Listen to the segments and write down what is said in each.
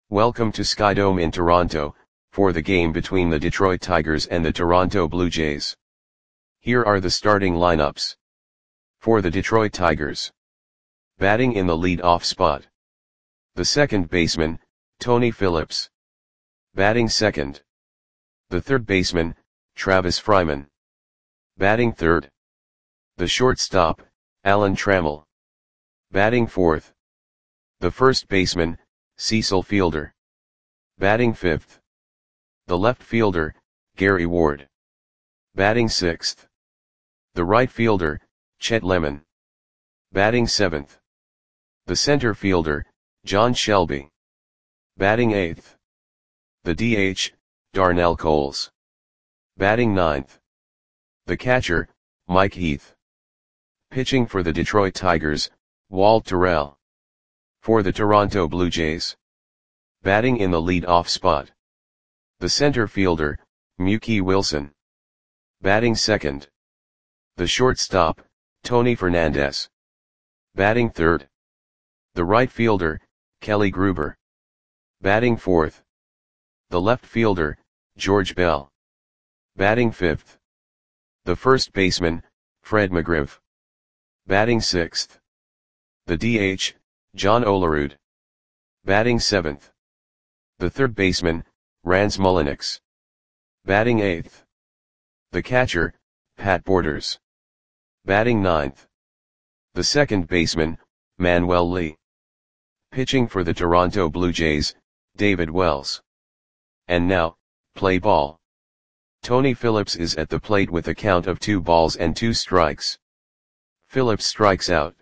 Welcome to Skydome in Toronto, for the game between the Detroit Tigers and the Toronto Blue Jays. Here are the starting lineups. For the Detroit Tigers. Batting in the lead-off spot. The second baseman, Tony Phillips. Batting second. The third baseman, Travis Fryman. Batting third. The shortstop, Alan Trammell. Batting fourth. The first baseman, Cecil Fielder. Batting fifth. The left fielder, Gary Ward. Batting sixth. The right fielder, Chet Lemon. Batting seventh. The center fielder, John Shelby. Batting eighth. The DH, Darnell Coles. Batting ninth. The catcher, Mike Heath. Pitching for the Detroit Tigers, Walt Terrell. For the Toronto Blue Jays. Batting in the lead-off spot. The center fielder, Mookie Wilson. Batting second. The shortstop, Tony Fernandez. Batting third. The right fielder, Kelly Gruber. Batting fourth. The left fielder, George Bell. Batting fifth. The first baseman, Fred McGriff. Batting sixth. The DH, John Olerud. Batting seventh. The third baseman, Rance Mulliniks. Batting eighth. The catcher, Pat Borders. Batting ninth. The second baseman, Manuel Lee. Pitching for the Toronto Blue Jays, David Wells. And now, play ball. Tony Phillips is at the plate with a count of 2 balls and 2 strikes. Phillips strikes out.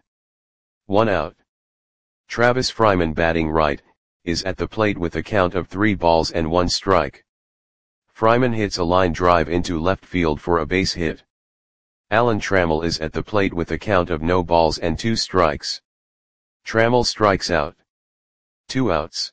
1 out. Travis Fryman, batting right, is at the plate with a count of 3 balls and 1 strike. Fryman hits a line drive into left field for a base hit. Alan Trammell is at the plate with a count of no balls and 2 strikes. Trammell strikes out. 2 outs.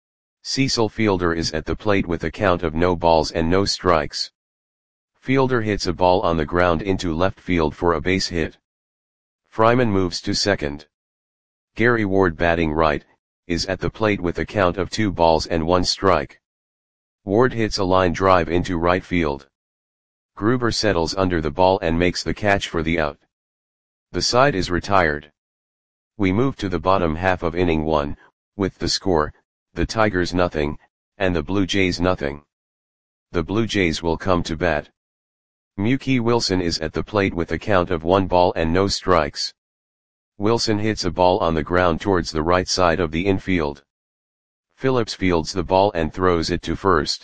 Cecil Fielder is at the plate with a count of no balls and no strikes. Fielder hits a ball on the ground into left field for a base hit. Fryman moves to second. Gary Ward, batting right, is at the plate with a count of 2 balls and 1 strike. Ward hits a line drive into right field. Gruber settles under the ball and makes the catch for the out. The side is retired. We move to the bottom half of inning 1, with the score, the Tigers 0, and the Blue Jays 0. The Blue Jays will come to bat. Mookie Wilson is at the plate with a count of 1 ball and no strikes. Wilson hits a ball on the ground towards the right side of the infield. Phillips fields the ball and throws it to first.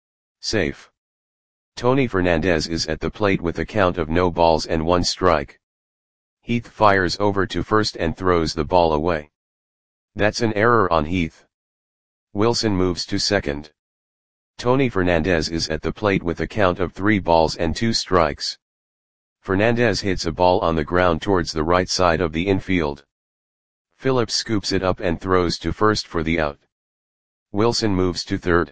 Safe. Tony Fernandez is at the plate with a count of no balls and 1 strike. Heath fires over to first and throws the ball away. That's an error on Heath. Wilson moves to second. Tony Fernandez is at the plate with a count of 3 balls and 2 strikes. Fernandez hits a ball on the ground towards the right side of the infield. Phillips scoops it up and throws to first for the out. Wilson moves to third.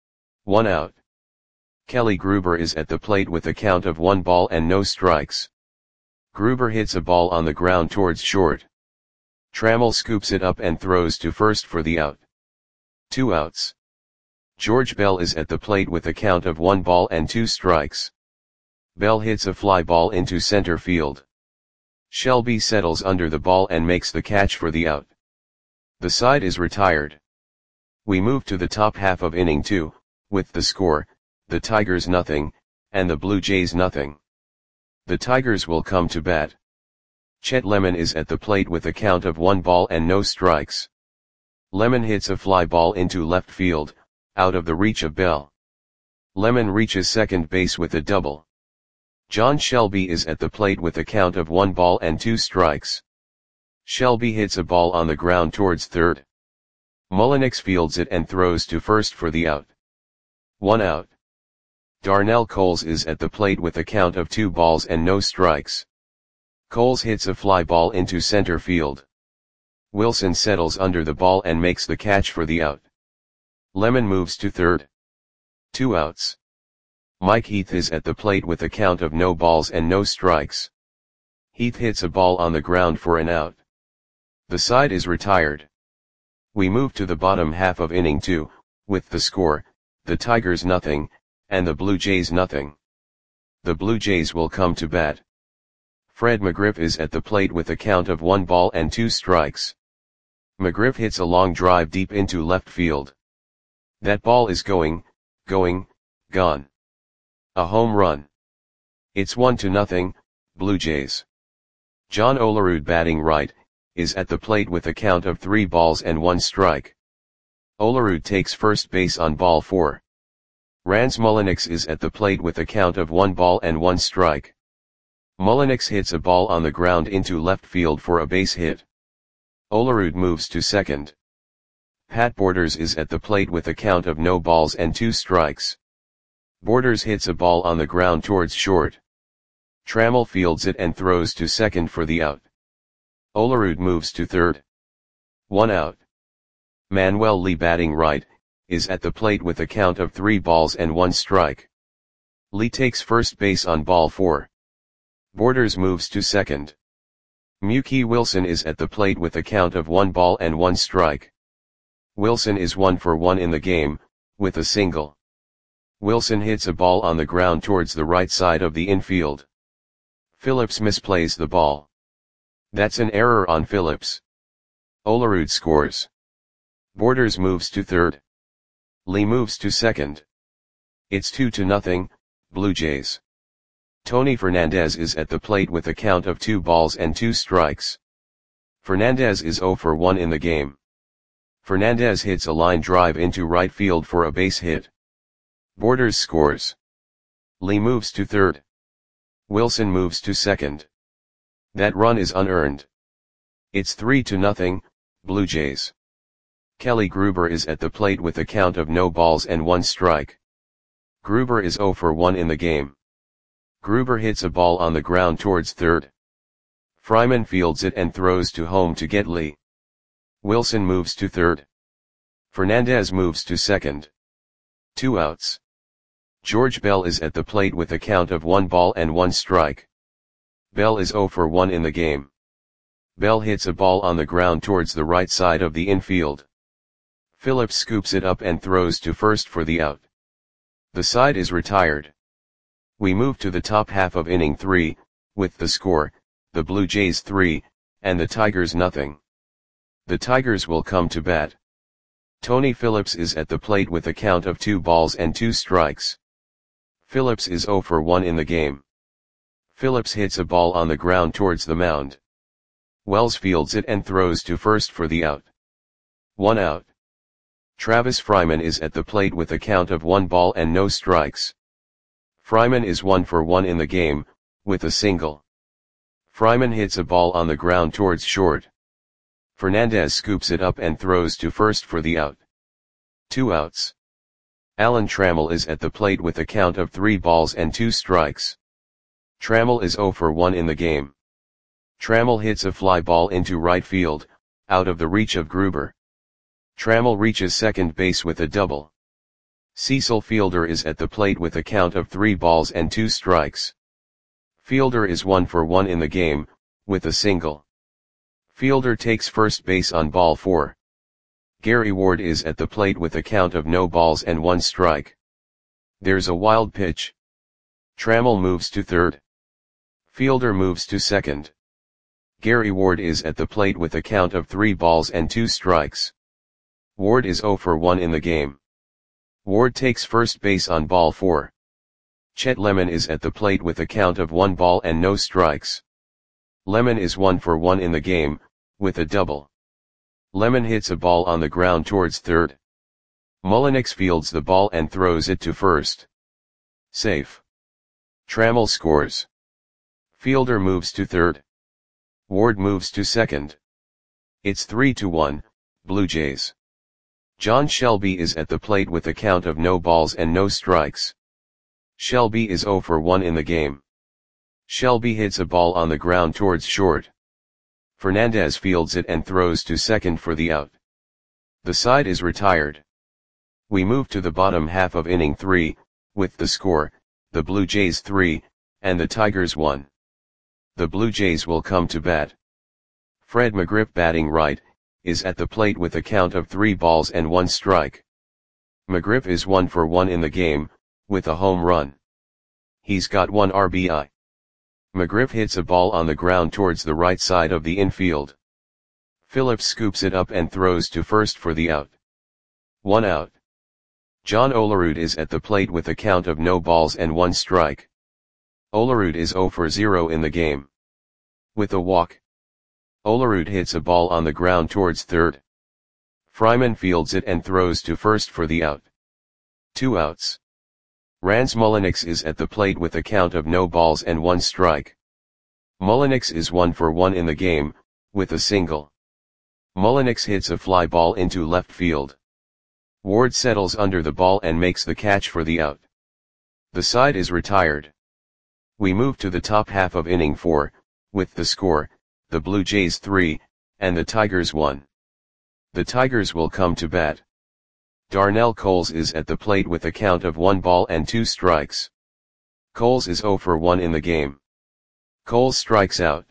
1 out. Kelly Gruber is at the plate with a count of 1 ball and no strikes. Gruber hits a ball on the ground towards short. Trammell scoops it up and throws to first for the out. 2 outs. George Bell is at the plate with a count of 1 ball and 2 strikes. Bell hits a fly ball into center field. Shelby settles under the ball and makes the catch for the out. The side is retired. We move to the top half of inning 2, with the score, the Tigers 0, and the Blue Jays 0. The Tigers will come to bat. Chet Lemon is at the plate with a count of 1 ball and no strikes. Lemon hits a fly ball into left field, out of the reach of Bell. Lemon reaches second base with a double. John Shelby is at the plate with a count of 1 ball and 2 strikes. Shelby hits a ball on the ground towards third. Mulliniks fields it and throws to first for the out. 1 out. Darnell Coles is at the plate with a count of 2 balls and no strikes. Coles hits a fly ball into center field. Wilson settles under the ball and makes the catch for the out. Lemon moves to third. 2 outs. Mike Heath is at the plate with a count of no balls and no strikes. Heath hits a ball on the ground for an out. The side is retired. We move to the bottom half of inning 2, with the score, the Tigers nothing, and the Blue Jays nothing. The Blue Jays will come to bat. Fred McGriff is at the plate with a count of 1 ball and 2 strikes. McGriff hits a long drive deep into left field. That ball is gone. A home run. It's 1-0, Blue Jays. John Olerud, batting right, is at the plate with a count of 3 balls and 1 strike. Olerud takes first base on ball 4. Rans Mulliniks is at the plate with a count of 1 ball and 1 strike. Mulliniks hits a ball on the ground into left field for a base hit. Olerud moves to second. Pat Borders is at the plate with a count of no balls and 2 strikes. Borders hits a ball on the ground towards short. Trammell fields it and throws to second for the out. Olerud moves to third. 1 out. Manuel Lee, batting right, is at the plate with a count of 3 balls and 1 strike. Lee takes first base on ball 4. Borders moves to second. Mookie Wilson is at the plate with a count of 1 ball and 1 strike. Wilson is 1 for 1 in the game, with a single. Wilson hits a ball on the ground towards the right side of the infield. Phillips misplays the ball. That's an error on Phillips. Olerud scores. Borders moves to third. Lee moves to second. It's 2-0, Blue Jays. Tony Fernandez is at the plate with a count of 2 balls and 2 strikes. Fernandez is 0 for 1 in the game. Fernandez hits a line drive into right field for a base hit. Borders scores. Lee moves to third. Wilson moves to second. That run is unearned. It's 3-0, Blue Jays. Kelly Gruber is at the plate with a count of no balls and 1 strike. Gruber is 0 for 1 in the game. Gruber hits a ball on the ground towards third. Fryman fields it and throws to home to get Lee. Wilson moves to third. Fernandez moves to second. 2 outs. George Bell is at the plate with a count of 1 ball and 1 strike. Bell is 0 for 1 in the game. Bell hits a ball on the ground towards the right side of the infield. Phillips scoops it up and throws to first for the out. The side is retired. We move to the top half of inning 3, with the score, the Blue Jays 3, and the Tigers nothing. The Tigers will come to bat. Tony Phillips is at the plate with a count of 2 balls and 2 strikes. Phillips is 0 for 1 in the game. Phillips hits a ball on the ground towards the mound. Wells fields it and throws to first for the out. 1 out. Travis Fryman is at the plate with a count of 1 ball and no strikes. Fryman is 1 for 1 in the game, with a single. Fryman hits a ball on the ground towards short. Fernandez scoops it up and throws to first for the out. 2 outs. Alan Trammell is at the plate with a count of 3 balls and 2 strikes. Trammell is 0 for 1 in the game. Trammell hits a fly ball into right field, out of the reach of Gruber. Trammell reaches second base with a double. Cecil Fielder is at the plate with a count of 3 balls and 2 strikes. Fielder is 1 for 1 in the game, with a single. Fielder takes first base on ball 4. Gary Ward is at the plate with a count of no balls and 1 strike. There's a wild pitch. Trammell moves to third. Fielder moves to second. Gary Ward is at the plate with a count of 3 balls and 2 strikes. Ward is 0 for 1 in the game. Ward takes first base on ball 4. Chet Lemon is at the plate with a count of 1 ball and no strikes. Lemon is 1 for 1 in the game, with a double. Lemon hits a ball on the ground towards third. Mulliniks fields the ball and throws it to first. Safe. Trammell scores. Fielder moves to third. Ward moves to second. It's 3-1, Blue Jays. John Shelby is at the plate with a count of no balls and no strikes. Shelby is 0 for 1 in the game. Shelby hits a ball on the ground towards short. Fernandez fields it and throws to second for the out. The side is retired. We move to the bottom half of inning 3, with the score, the Blue Jays 3, and the Tigers 1. The Blue Jays will come to bat. Fred McGriff, batting right, is at the plate with a count of 3 balls and 1 strike. McGriff is 1 for 1 in the game, with a home run. He's got 1 RBI. McGriff hits a ball on the ground towards the right side of the infield. Phillips scoops it up and throws to first for the out. 1 out. John Olerud is at the plate with a count of no balls and 1 strike. Olerud is 0 for 0 in the game. With a walk, Olerud hits a ball on the ground towards third. Fryman fields it and throws to first for the out. 2 outs. Rans Mulliniks is at the plate with a count of no balls and 1 strike. Mulliniks is 1 for 1 in the game, with a single. Mulliniks hits a fly ball into left field. Ward settles under the ball and makes the catch for the out. The side is retired. We move to the top half of inning 4, with the score, the Blue Jays 3, and the Tigers 1. The Tigers will come to bat. Darnell Coles is at the plate with a count of 1 ball and 2 strikes. Coles is 0 for 1 in the game. Coles strikes out.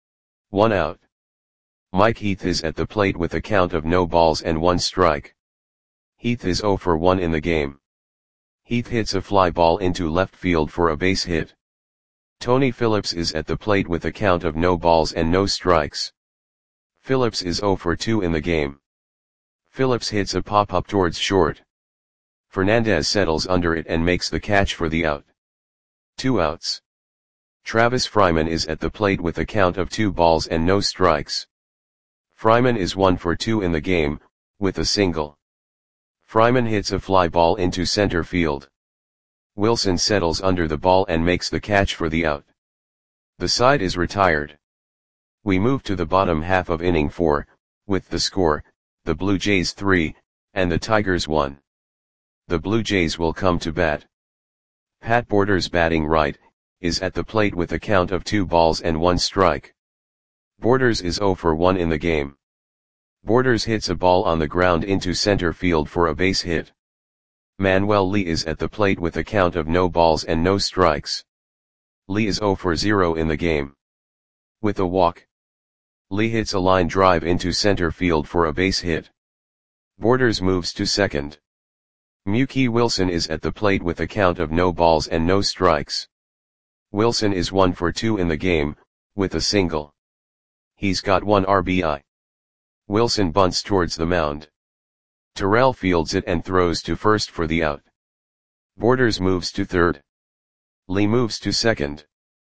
1 out. Mike Heath is at the plate with a count of no balls and 1 strike. Heath is 0 for 1 in the game. Heath hits a fly ball into left field for a base hit. Tony Phillips is at the plate with a count of no balls and no strikes. Phillips is 0 for 2 in the game. Phillips hits a pop-up towards short. Fernandez settles under it and makes the catch for the out. 2 outs. Travis Fryman is at the plate with a count of 2 balls and no strikes. Fryman is 1 for 2 in the game, with a single. Fryman hits a fly ball into center field. Wilson settles under the ball and makes the catch for the out. The side is retired. We move to the bottom half of inning 4, with the score, the Blue Jays 3, and the Tigers 1. The Blue Jays will come to bat. Pat Borders, batting right, is at the plate with a count of 2 balls and 1 strike. Borders is 0 for 1 in the game. Borders hits a ball on the ground into center field for a base hit. Manuel Lee is at the plate with a count of no balls and no strikes. Lee is 0 for 0 in the game. With a walk, Lee hits a line drive into center field for a base hit. Borders moves to second. Mookie Wilson is at the plate with a count of no balls and no strikes. Wilson is 1 for 2 in the game, with a single. He's got 1 RBI. Wilson bunts towards the mound. Terrell fields it and throws to first for the out. Borders moves to third. Lee moves to second.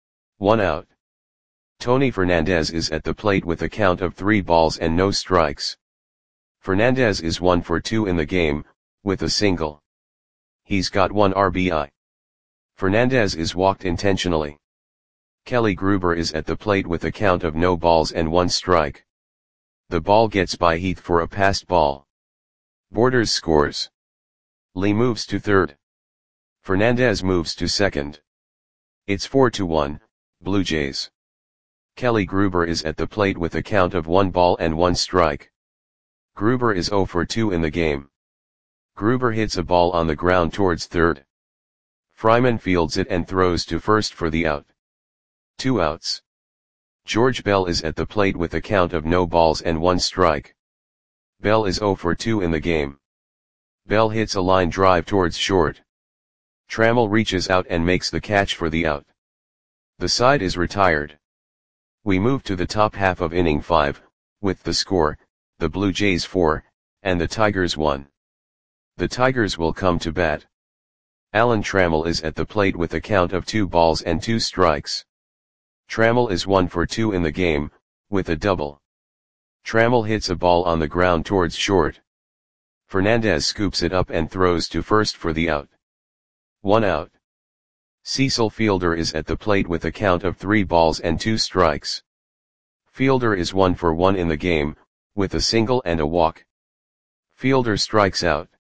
1 out. Tony Fernandez is at the plate with a count of 3 balls and no strikes. Fernandez is 1 for 2 in the game, with a single. He's got 1 RBI. Fernandez is walked intentionally. Kelly Gruber is at the plate with a count of no balls and 1 strike. The ball gets by Heath for a passed ball. Borders scores. Lee moves to third. Fernandez moves to second. It's 4-1, Blue Jays. Kelly Gruber is at the plate with a count of 1 ball and 1 strike. Gruber is 0 for 2 in the game. Gruber hits a ball on the ground towards third. Fryman fields it and throws to first for the out. 2 outs. George Bell is at the plate with a count of no balls and 1 strike. Bell is 0 for 2 in the game. Bell hits a line drive towards short. Trammell reaches out and makes the catch for the out. The side is retired. We move to the top half of inning 5, with the score, the Blue Jays 4, and the Tigers 1. The Tigers will come to bat. Alan Trammell is at the plate with a count of 2 balls and 2 strikes. Trammell is 1 for 2 in the game, with a double. Trammell hits a ball on the ground towards short. Fernandez scoops it up and throws to first for the out. 1 out. Cecil Fielder is at the plate with a count of 3 balls and 2 strikes. Fielder is 1 for 1 in the game, with a single and a walk. Fielder strikes out.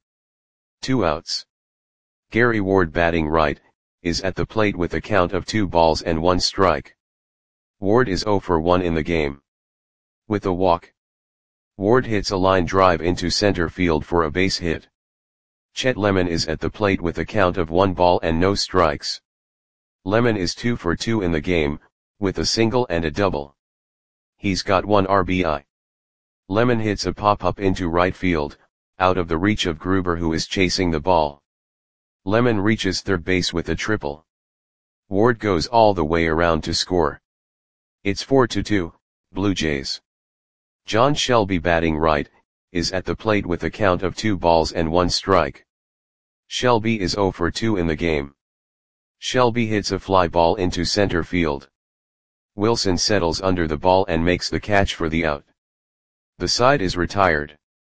2 outs. Gary Ward, batting right, is at the plate with a count of 2 balls and 1 strike. Ward is 0 for 1 in the game. With a walk, Ward hits a line drive into center field for a base hit. Chet Lemon is at the plate with a count of 1 ball and no strikes. Lemon is 2 for 2 in the game, with a single and a double. He's got 1 RBI. Lemon hits a pop-up into right field, out of the reach of Gruber, who is chasing the ball. Lemon reaches third base with a triple. Ward goes all the way around to score. It's 4-2, Blue Jays. John Shelby, batting right, is at the plate with a count of 2 balls and 1 strike. Shelby is 0 for 2 in the game. Shelby hits a fly ball into center field. Wilson settles under the ball and makes the catch for the out. The side is retired.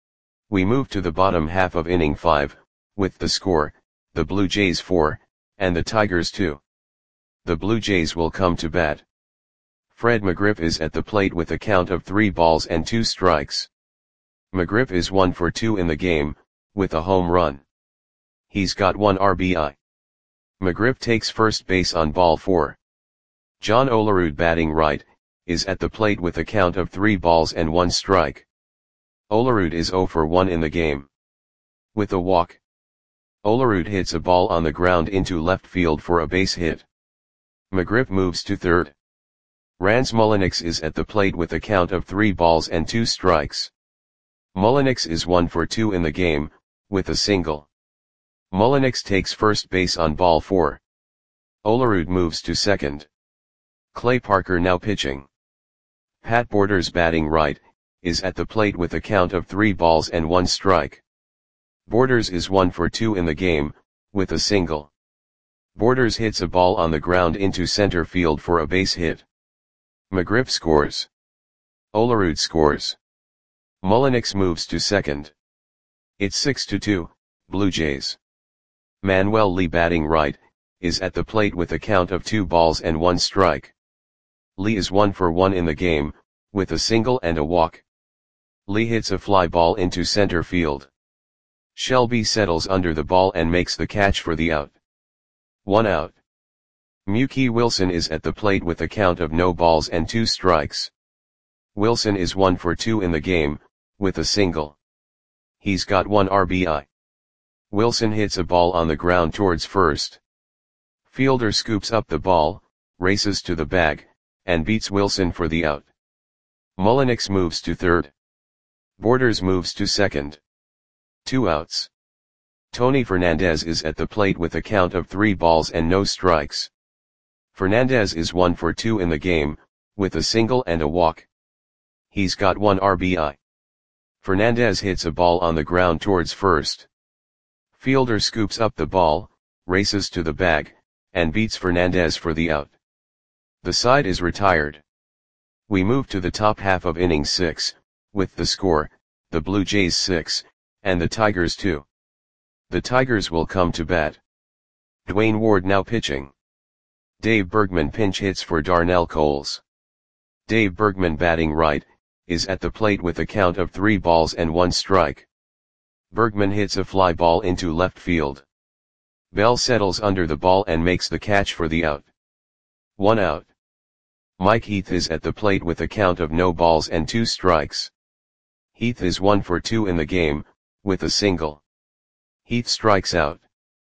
We move to the bottom half of inning 5, with the score, the Blue Jays 4, and the Tigers 2. The Blue Jays will come to bat. Fred McGriff is at the plate with a count of 3 balls and 2 strikes. McGriff is 1 for 2 in the game, with a home run. He's got 1 RBI. McGriff takes first base on ball 4. John Olerud, batting right, is at the plate with a count of 3 balls and 1 strike. Olerud is 0 for 1 in the game. With a walk, Olerud hits a ball on the ground into left field for a base hit. McGriff moves to third. Rance Mulliniks is at the plate with a count of 3 balls and 2 strikes. Mulliniks is 1 for 2 in the game, with a single. Mulliniks takes first base on ball 4. Olerud moves to second. Clay Parker now pitching. Pat Borders, batting right, is at the plate with a count of 3 balls and 1 strike. Borders is 1 for 2 in the game, with a single. Borders hits a ball on the ground into center field for a base hit. McGriff scores. Olerud scores. Mulliniks moves to second. It's 6-2, Blue Jays. Manuel Lee, batting right, is at the plate with a count of 2 balls and 1 strike. Lee is 1 for 1 in the game, with a single and a walk. Lee hits a fly ball into center field. Shelby settles under the ball and makes the catch for the out. 1 out. Mookie Wilson is at the plate with a count of no balls and 2 strikes. Wilson is 1 for 2 in the game, with a single. He's got 1 RBI. Wilson hits a ball on the ground towards first. Fielder scoops up the ball, races to the bag, and beats Wilson for the out. Mulliniks moves to third. Borders moves to second. 2 outs. Tony Fernandez is at the plate with a count of 3 balls and no strikes. Fernandez is 1 for 2 in the game, with a single and a walk. He's got 1 RBI. Fernandez hits a ball on the ground towards first. Fielder scoops up the ball, races to the bag, and beats Fernandez for the out. The side is retired. We move to the top half of inning 6, with the score, the Blue Jays 6, and the Tigers 2. The Tigers will come to bat. Dwayne Ward now pitching. Dave Bergman pinch hits for Darnell Coles. Dave Bergman, batting right, is at the plate with a count of 3 balls and 1 strike. Bergman hits a fly ball into left field. Bell settles under the ball and makes the catch for the out. 1 out. Mike Heath is at the plate with a count of no balls and 2 strikes. Heath is 1 for 2 in the game, with a single. Heath strikes out.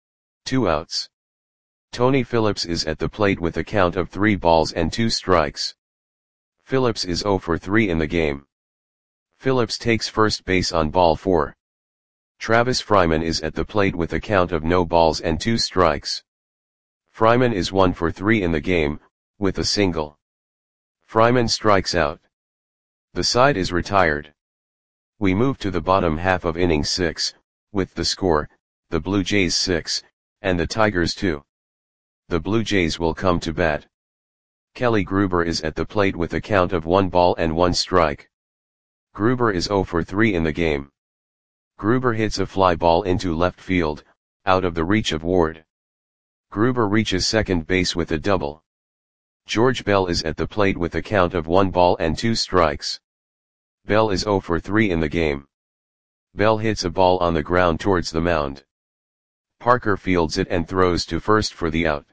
2 outs. Tony Phillips is at the plate with a count of 3 balls and 2 strikes. Phillips is 0 for 3 in the game. Phillips takes first base on ball 4. Travis Fryman is at the plate with a count of no balls and 2 strikes. Fryman is 1 for 3 in the game, with a single. Fryman strikes out. The side is retired. We move to the bottom half of inning 6, with the score, the Blue Jays 6, and the Tigers 2. The Blue Jays will come to bat. Kelly Gruber is at the plate with a count of 1 ball and 1 strike. Gruber is 0 for 3 in the game. Gruber hits a fly ball into left field, out of the reach of Ward. Gruber reaches second base with a double. George Bell is at the plate with a count of 1 ball and 2 strikes. Bell is 0 for 3 in the game. Bell hits a ball on the ground towards the mound. Parker fields it and throws to first for the out.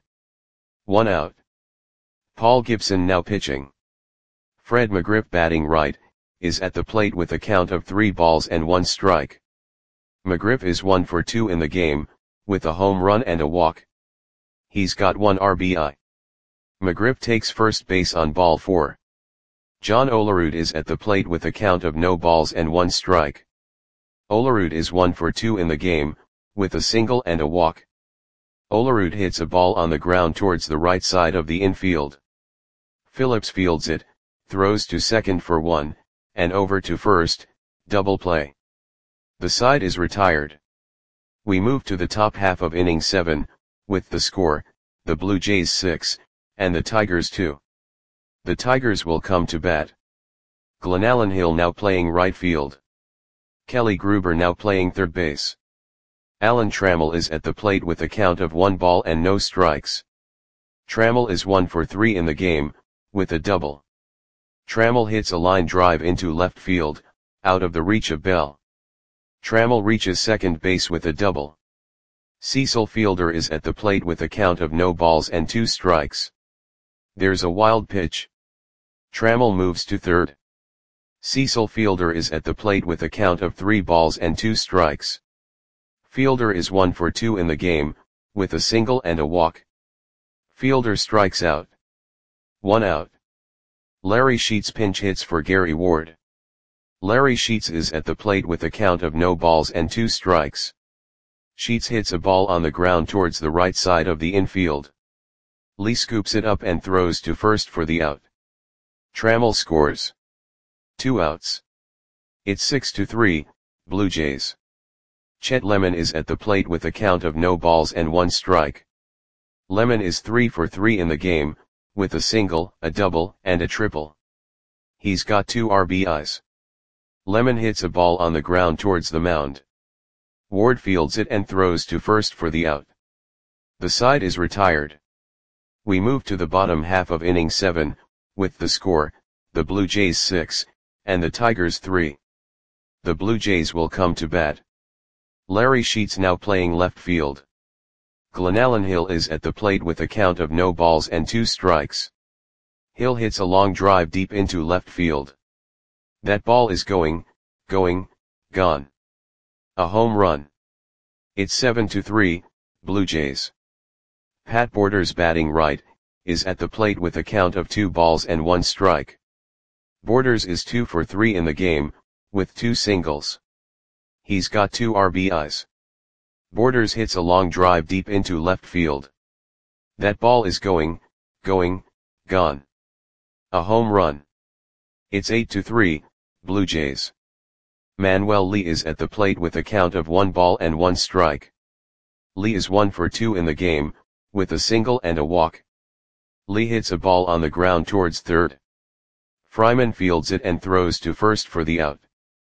1 out. Paul Gibson now pitching. Fred McGriff, batting right, is at the plate with a count of 3 balls and 1 strike. McGriff is 1 for 2 in the game, with a home run and a walk. He's got 1 RBI. McGriff takes first base on ball 4. John Olerud is at the plate with a count of no balls and 1 strike. Olerud is 1 for 2 in the game, with a single and a walk. Olerud hits a ball on the ground towards the right side of the infield. Phillips fields it, throws to second for 1, and over to first, double play. The side is retired. We move to the top half of inning 7, with the score, the Blue Jays 6, and the Tigers 2. The Tigers will come to bat. Glenallen Hill now playing right field. Kelly Gruber now playing third base. Alan Trammell is at the plate with a count of 1 ball and no strikes. Trammell is 1 for 3 in the game, with a double. Trammell hits a line drive into left field, out of the reach of Bell. Trammell reaches second base with a double. Cecil Fielder is at the plate with a count of no balls and 2 strikes. There's a wild pitch. Trammell moves to third. Cecil Fielder is at the plate with a count of 3 balls and 2 strikes. Fielder is 1 for 2 in the game, with a single and a walk. Fielder strikes out. 1 out. Larry Sheets pinch hits for Gary Ward. Larry Sheets is at the plate with a count of no balls and 2 strikes. Sheets hits a ball on the ground towards the right side of the infield. Lee scoops it up and throws to first for the out. Trammell scores. 2 outs. It's 6-3, Blue Jays. Chet Lemon is at the plate with a count of no balls and 1 strike. Lemon is 3 for 3 in the game, with a single, a double, and a triple. He's got 2 RBIs. Lemon hits a ball on the ground towards the mound. Ward fields it and throws to first for the out. The side is retired. We move to the bottom half of inning 7, with the score, the Blue Jays 6, and the Tigers 3. The Blue Jays will come to bat. Larry Sheets now playing left field. Glenallen Hill is at the plate with a count of no balls and 2 strikes. Hill hits a long drive deep into left field. That ball is going, gone. A home run. It's 7-3, Blue Jays. Pat Borders batting right, is at the plate with a count of 2 balls and 1 strike. Borders is 2 for 3 in the game, with 2 singles. He's got 2 RBIs. Borders hits a long drive deep into left field. That ball is going, gone. A home run. It's 8-3, Blue Jays. Manuel Lee is at the plate with a count of 1 ball and 1 strike. Lee is 1 for 2 in the game, with a single and a walk. Lee hits a ball on the ground towards third. Fryman fields it and throws to first for the out.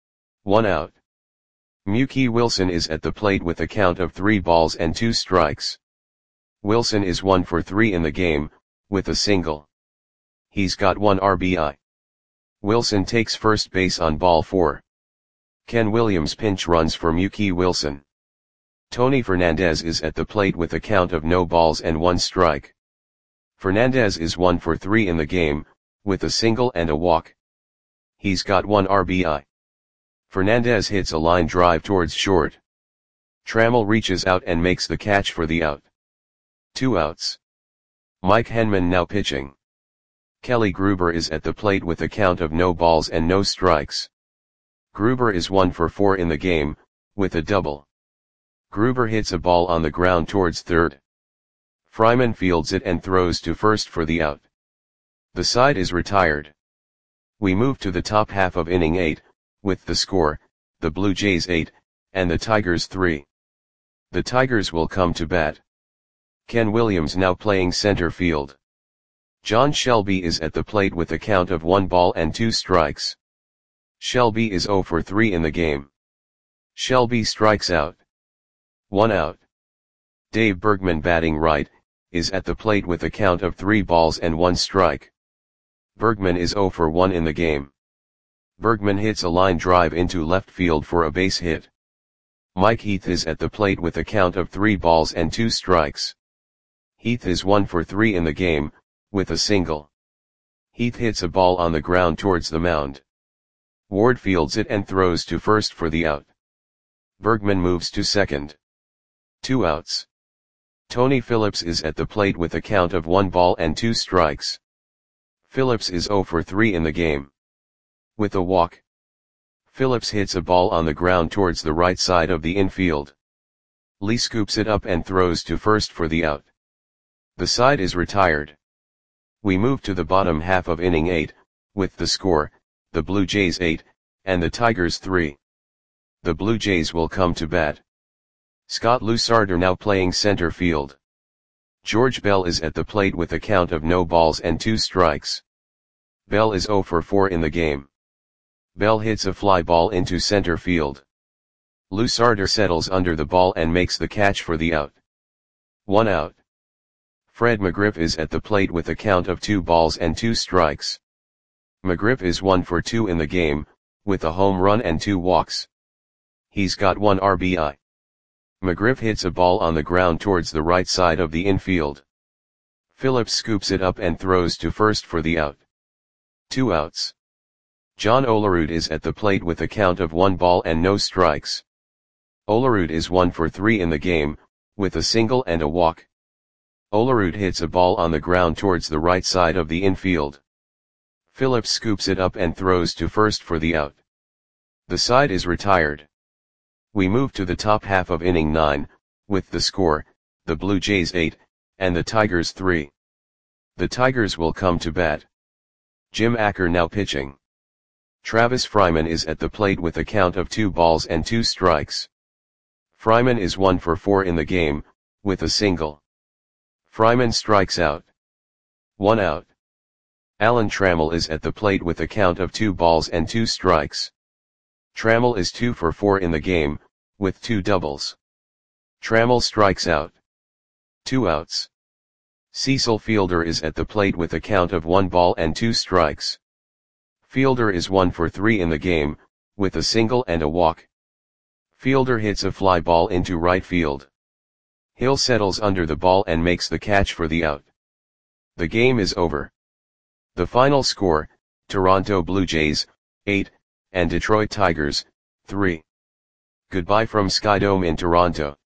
1 out. Mookie Wilson is at the plate with a count of 3 balls and 2 strikes. Wilson is 1 for 3 in the game, with a single. He's got 1 RBI. Wilson takes first base on ball 4. Ken Williams pinch runs for Mookie Wilson. Tony Fernandez is at the plate with a count of no balls and 1 strike. Fernandez is 1 for 3 in the game, with a single and a walk. He's got 1 RBI. Fernandez hits a line drive towards short. Trammell reaches out and makes the catch for the out. 2 outs. Mike Henman now pitching. Kelly Gruber is at the plate with a count of no balls and no strikes. Gruber is 1 for 4 in the game, with a double. Gruber hits a ball on the ground towards third. Fryman fields it and throws to first for the out. The side is retired. We move to the top half of inning 8, with the score, the Blue Jays 8, and the Tigers 3. The Tigers will come to bat. Ken Williams now playing center field. John Shelby is at the plate with a count of 1 ball and 2 strikes. Shelby is 0 for 3 in the game. Shelby strikes out. 1 out. Dave Bergman batting right, is at the plate with a count of 3 balls and 1 strike. Bergman is 0 for 1 in the game. Bergman hits a line drive into left field for a base hit. Mike Heath is at the plate with a count of 3 balls and 2 strikes. Heath is 1 for 3 in the game, with a single. Heath hits a ball on the ground towards the mound. Ward fields it and throws to first for the out. Bergman moves to second. 2 outs. Tony Phillips is at the plate with a count of 1 ball and 2 strikes. Phillips is 0 for 3 in the game. With a walk, Phillips hits a ball on the ground towards the right side of the infield. Lee scoops it up and throws to first for the out. The side is retired. We move to the bottom half of inning 8, with the score, the Blue Jays 8, and the Tigers 3. The Blue Jays will come to bat. Scott Lusarder now playing center field. George Bell is at the plate with a count of no balls and 2 strikes. Bell is 0 for 4 in the game. Bell hits a fly ball into center field. Lusarder settles under the ball and makes the catch for the out. 1 out. Fred McGriff is at the plate with a count of 2 balls and 2 strikes. McGriff is 1 for 2 in the game, with a home run and 2 walks. He's got 1 RBI. McGriff hits a ball on the ground towards the right side of the infield. Phillips scoops it up and throws to first for the out. 2 outs. John Olerud is at the plate with a count of 1 ball and no strikes. Olerud is 1 for 3 in the game, with a single and a walk. Olerud hits a ball on the ground towards the right side of the infield. Phillips scoops it up and throws to first for the out. The side is retired. We move to the top half of inning 9, with the score, the Blue Jays 8, and the Tigers 3. The Tigers will come to bat. Jim Acker now pitching. Travis Fryman is at the plate with a count of 2 balls and 2 strikes. Fryman is 1 for 4 in the game, with a single. Fryman strikes out. 1 out. Alan Trammell is at the plate with a count of 2 balls and 2 strikes. Trammell is 2 for 4 in the game, with 2 doubles. Trammell strikes out. 2 outs. Cecil Fielder is at the plate with a count of 1 ball and 2 strikes. Fielder is 1 for 3 in the game, with a single and a walk. Fielder hits a fly ball into right field. Hill settles under the ball and makes the catch for the out. The game is over. The final score, Toronto Blue Jays, 8, and Detroit Tigers, 3. Goodbye from Skydome in Toronto.